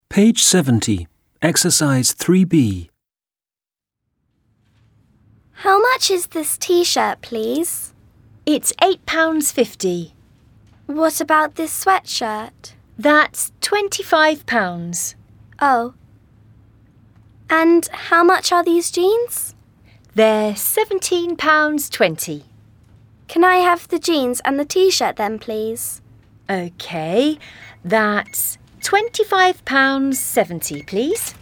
Page 70, Exercise 3B. How much is this T-shirt, please? It's £8.50. What about this sweatshirt? That's £25. Oh. And how much are these jeans? They're £17.20. Can I have the jeans and the T-shirt then, please? OK, that's £25.70, please.